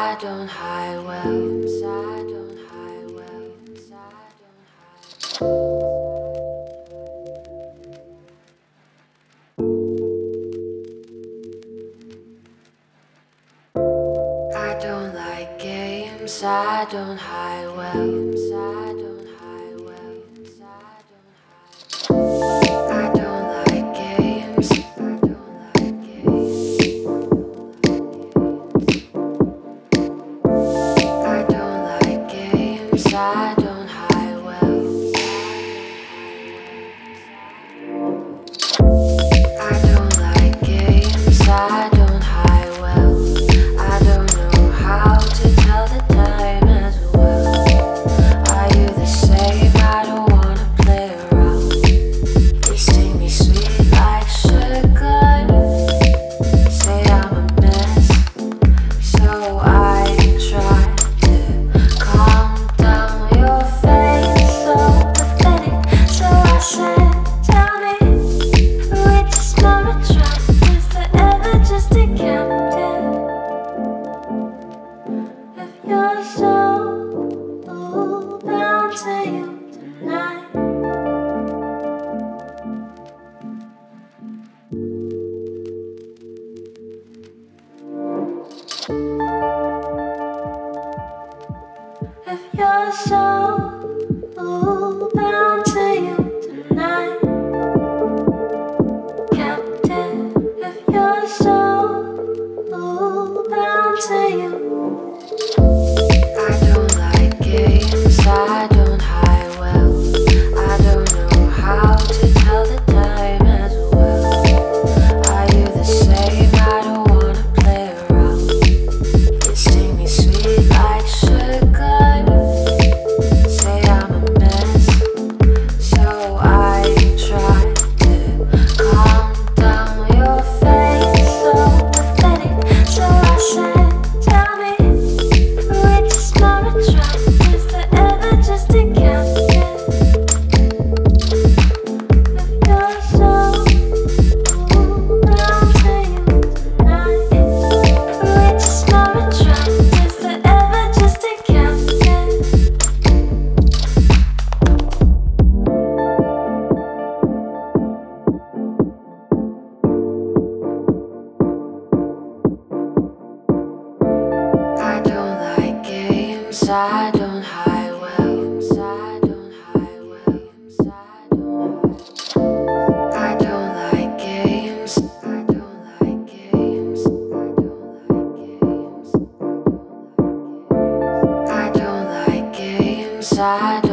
I don't hide well. I don't hide well. I don't like games. I don't hide well. I don't hide well. I don't like games. I don't like games. I don't like games. I don't hide well. I don't like games. I don't hide well. I don't know how to tell the time as well. Are you the same? I don't wanna play around. You sting me sweet like sugar. Say I'm a mess, so I try to calm down. Your face so pathetic, so I said, tell me, which is more attractive, forever just a captive of your soul, bound to you tonight. Of your soul, bound to you tonight. Captive of your soul, bound to you. I don't like games. I don't hide well. I don't know how to tell the time as well. Are you the same? I don't wanna play around. You sting me sweet like sugar. Say I'm a mess, so I try to calm down. Your face so pathetic, so I said, tell me, which is more attractive, forever just a captive of your soul, bound to you tonight. Which is more attractive, forever just a captive. I don't like games. I don't hide well. I don't hide well. I don't like games. I don't like games. I don't like games. I don't like games.